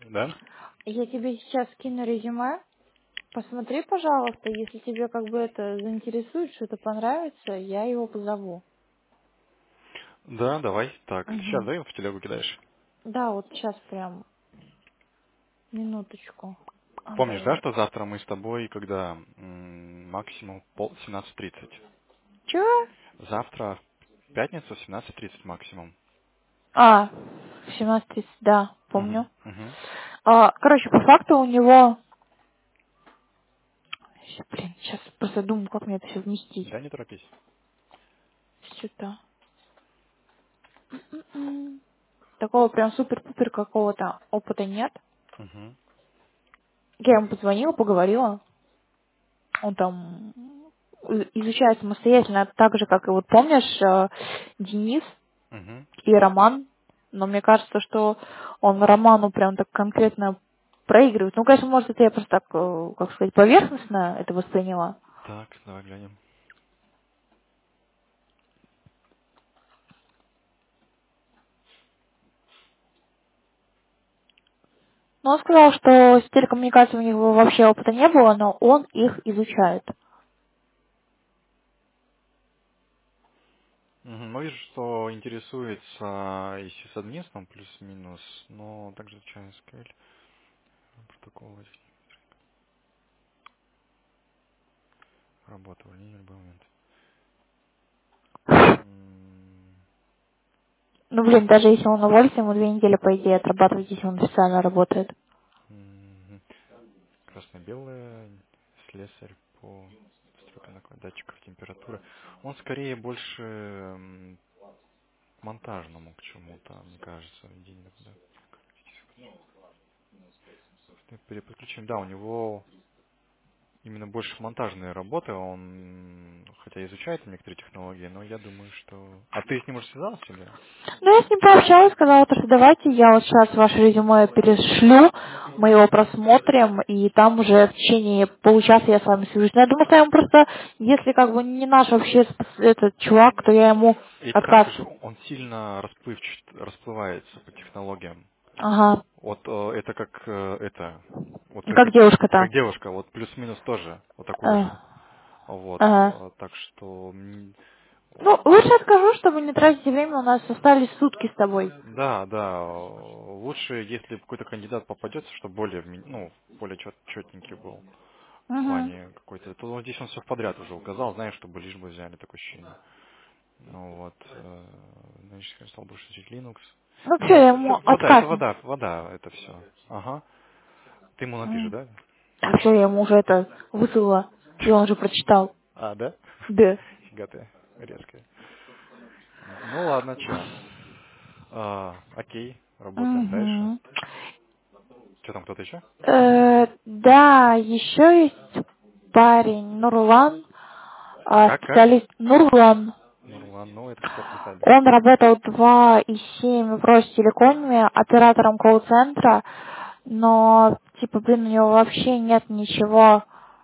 Да? Я тебе сейчас скину резюме. Посмотри, пожалуйста, если тебе как бы это заинтересует, что-то понравится, я его позову. Да, давай. Так, сейчас, Угу. да, в телегу кидаешь? Да, вот сейчас прям минуточку. Помнишь, да, Андрей. что завтра мы с тобой, когда максимум 17:30? Чё? Завтра, в пятницу, 17:30 максимум. А, в 17:30, да, помню. Угу, угу. Короче, по факту у него... Блин, сейчас просто думаю, как мне это все вместить. Да, не торопись. Что-то... Такого прям супер-пупер какого-то опыта нет. Угу, Я ему позвонила, поговорила. Он там изучает самостоятельно, так же, как и вот помнишь, Денис угу. и Роман. Но мне кажется, что он Роману прям так конкретно проигрывает. Ну, конечно, может, это я просто так, как сказать, поверхностно это восприняла. Так, давай глянем. Но он сказал, что с телекоммуникацией у него вообще опыта не было, но он их изучает. Угу. Ну, вижу, что интересуется и сисадминством плюс-минус, но также изучаю SQL, протокол, работа, увольнение в любой момент. Ну, блин, даже если он уволится, ему 2 недели, по идее, отрабатывать, если он официально работает. Мгм. Красно-белое, слесарь по настройке датчиков температуры. Он скорее больше к монтажному к чему-то, мне кажется, ведение, да. Переподключим, да, у него именно больше монтажные работы, он хотя изучает некоторые технологии, но я думаю, что... А ты с ним уже связался или? Ну, я с ним пообщалась, сказала, что давайте я вот сейчас ваше резюме перешлю, мы его просмотрим, и там уже в течение получаса я с вами свяжусь. Но я думаю, что я ему просто, если как бы не наш вообще этот чувак, то я ему И как раз отказ. скажу, он сильно расплывается по технологиям. Ага. Вот это как это, вот Ну, как девушка-то. как девушка, вот плюс-минус тоже, вот такой Э, же. Вот, Ага. так что, Ну, лучше я скажу, чтобы не тратить время, у нас остались сутки с тобой. да, да, лучше, если какой-то кандидат попадется, чтобы более, ну, более четненький был в Угу. плане какой-то. То вот здесь он все подряд уже указал, знаешь, чтобы лишь бы взяли такое ощущение. Ну вот, значит, я стал больше изучить Linux. Ну, все, Нет, я все, ему вода, это отказ. вода, это все. Ага. Ты ему напишешь, да? Так, все, я ему уже это высылала, и он уже прочитал. А, да? Да. Фига ты, резкая. Ну ладно, чё. Окей, работаем дальше. Угу. Что там, кто-то еще? Да, еще есть парень Нурлан, Как? специалист Нурлан. Ну ладно, ну эксперт по сайберу. Он работал 2,7 в Ростелекоме оператором колл-центра, но, типа, блин, у него вообще нет ничего,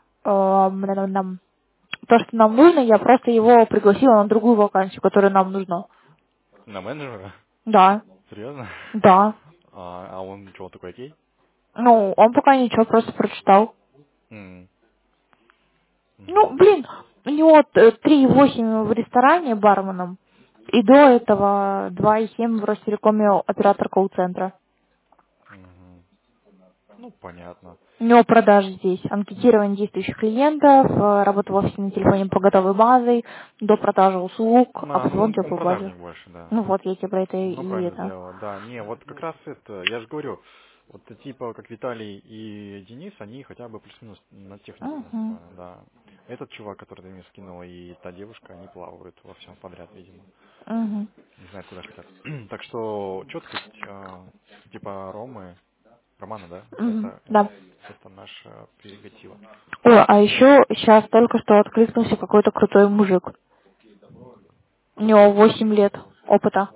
то, что нам нужно, я просто его пригласила на другую вакансию, которая нам нужна. На менеджера? Да, Серьезно? да. А он что, такой окей? Ну, он пока ничего, просто прочитал. М, Ну, мгм, блин, у него 3,8 в ресторане барменом, и до этого 2,7 в Ростелекоме оператор колл-центра. мгм. Ну, понятно. У него продажи здесь, анкетирование действующих клиентов, работа в офисе на телефоне по готовой базой, до продажи услуг, Ну обзвон он теплой базе. продажник больше, да. Ну вот, я тебе про это Ну, и правильно это. сделала, да. Не, вот как раз это, я же говорю, вот типа как Виталий и Денис, они хотя бы плюс-минус на технике Угу, настроены, да. Этот чувак, который ты мне скинул, и та девушка, они плавают во всем подряд, видимо. угу, Не знают, куда хотят. Так что четкость, типа Романа, да, угу, да. это наша прерогатива. Ой, а еще сейчас только что откликнулся какой-то крутой мужик. У него 8 лет опыта.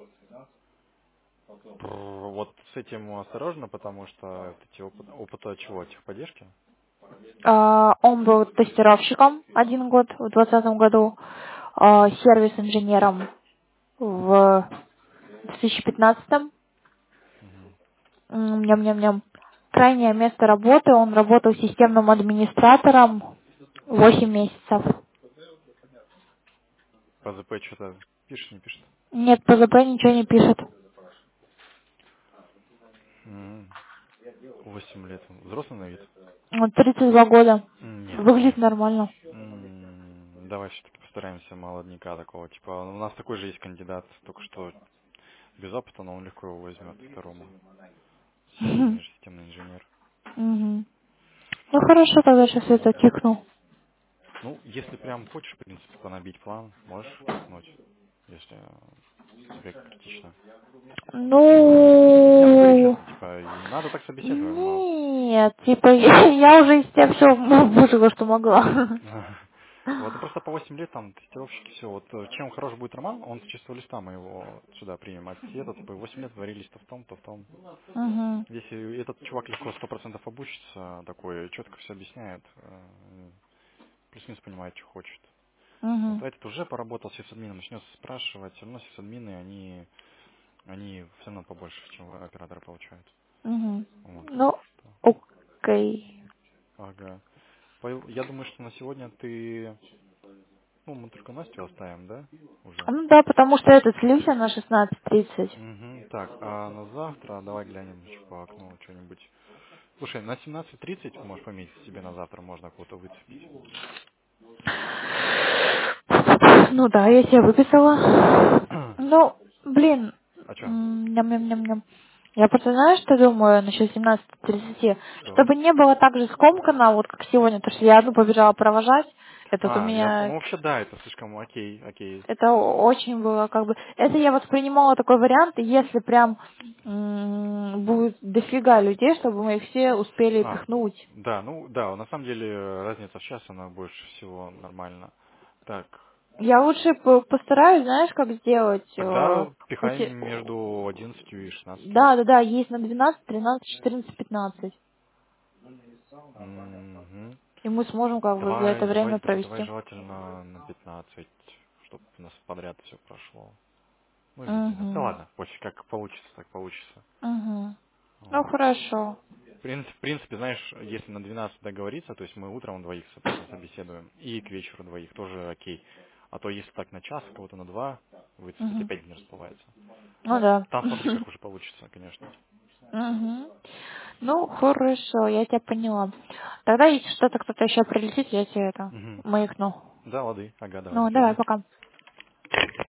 Вот с этим осторожно, потому что эти опыта чего, техподдержки? Он был тестировщиком 1 год в 2020 году, сервис-инженером в 2015. Мгм. Ням-ням-ням. крайнее место работы, он работал системным администратором 8 месяцев. По ЗП что-то пишет, не пишет? Нет, по ЗП ничего не пишет. М, 8 лет. Взрослый на вид? Вот 32 года. Нет, Выглядит нет. нормально. Давай все-таки постараемся молодняка такого. Типа, у нас такой же есть кандидат, только что без опыта, но он легко его возьмет второму. Системный инженер. Мгм. Ну хорошо, тогда сейчас я это кикну. Ну, если прям хочешь, в принципе, понабить план, можешь кикнуть, если тебе критично. Не, ну говори Ну, честно, типа, и надо так собеседуемо. нет, типа, я уже из тебя все выжила, что могла. Вот, ну просто по 8 лет там тестировщики, все. Вот чем хорош будет роман, он с чистого листа мы его сюда примем. А этот, типа, 8 лет варились то в том, то в том. Мгм. Если этот чувак легко 100% обучится, такой, четко все объясняет, плюс-минус понимает, что хочет. Вот, Мгм. а этот уже поработал с сисадмином, начнет спрашивать, все равно сисадмины, они все равно побольше, чем операторы получают. Мгм. Вот, так Ну, что, окей. ага. Я думаю, что на сегодня ты, ну, мы только Настю оставим, да, уже? Ну да, потому что этот слился на 16:30. Угу. Так, а на завтра давай глянем еще по окну что-нибудь. Слушай, на 17:30 можешь пометить себе на завтра, можно кого-то выцепить. Ну да, я себе выписала. Ну, блин. А что? Ням-ням-ням-ням. Я просто знаю, что думаю насчет 17:30. Что? Чтобы не было так же скомканно, вот как сегодня, то что я одну побежала провожать. Этот у Ну меня вообще да, это слишком окей, окей. это очень было как бы... Это я воспринимала такой вариант, если прям будет дофига людей, чтобы мы их все успели А, пихнуть. да, ну да, на самом деле разница в час, она больше всего нормально. Так, Я лучше постараюсь, знаешь, как сделать. тогда пихаем Эти... между 11 и 16. Да, да, да, есть на 12, 13, 14, 15. Мгм. И мы сможем как бы за это Давай, время давай, давай провести. желательно на 15, чтобы у нас подряд все прошло. Ну или 12. Да Угу. ладно, пофиг, как получится, так получится. Угу. Ну Вот. хорошо. В принципе, знаешь, если на 12 договориться, то есть мы утром двоих собеседуем, и к вечеру двоих, тоже окей. А то если так на час, кого-то на 2 выцепить, Угу. опять не расплывается. Ну да. Там смотри, как уже получится, конечно. Угу. Ну, хорошо, я тебя поняла. Тогда, если что-то кто-то еще прилетит, я тебе это Мгм. маякну. Да, лады. Ага, давай, до Ну, давай, связи. пока.